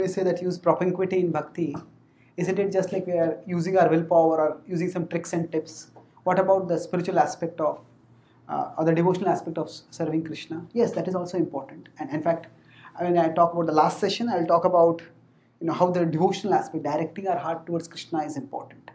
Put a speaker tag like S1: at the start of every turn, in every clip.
S1: we say that use propinquity in bhakti, isn't it just like we are using our willpower or using some tricks and tips? What about the spiritual aspect of or the devotional aspect of serving Krishna? Yes, that is also important. And in fact, when I talk about the last session, I'll talk about how the devotional aspect, directing our heart towards Krishna, is important.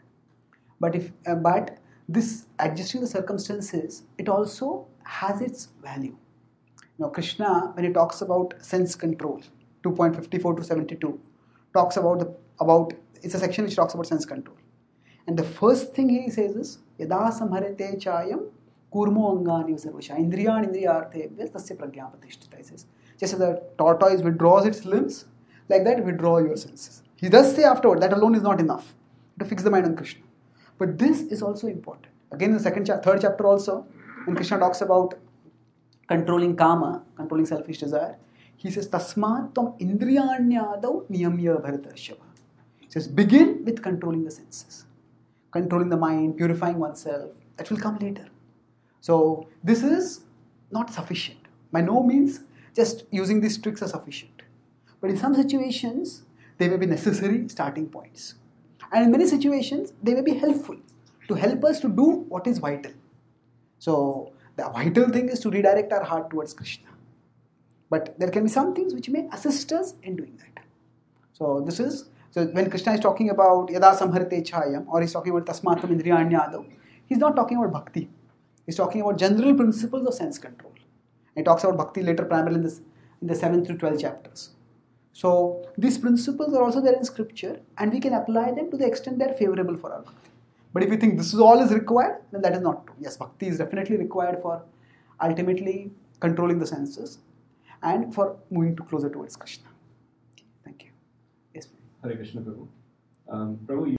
S1: But this adjusting the circumstances, it also has its value. Krishna, when he talks about sense control, 2.54 to 72, talks about it's a section which talks about sense control. And the first thing he says is, Yada samharate chayam kurmo angani sarvasha indriyan indriyarthebhyas tasya prajnapatishtita. He says, just as the tortoise withdraws its limbs, like that withdraw your senses. He does say afterward, that alone is not enough to fix the mind on Krishna. But this is also important. Again, in the third chapter also, when Krishna talks about controlling kama, controlling selfish desire, he says, Tasmat tvam indriyanyadav niyamya bharatarshava. He says, begin with controlling the senses. Controlling the mind, purifying oneself, that will come later. So, this is not sufficient. By no means, just using these tricks are sufficient. But in some situations, they may be necessary starting points. And in many situations, they may be helpful to help us to do what is vital. So, the vital thing is to redirect our heart towards Krishna. But there can be some things which may assist us in doing that. So, when Krishna is talking about Yada samharite chayam, or he's talking about Tasmatam indriyanyadav, he's not talking about bhakti. He's talking about general principles of sense control. He talks about bhakti later, primarily in the 7th through 12 chapters. So, these principles are also there in scripture, and we can apply them to the extent they are favorable for our bhakti. But if you think this is all is required, then that is not true. Yes, bhakti is definitely required for ultimately controlling the senses and for moving closer towards Krishna. Thank you. Yes.
S2: Hare Krishna, Prabhu. Prabhu,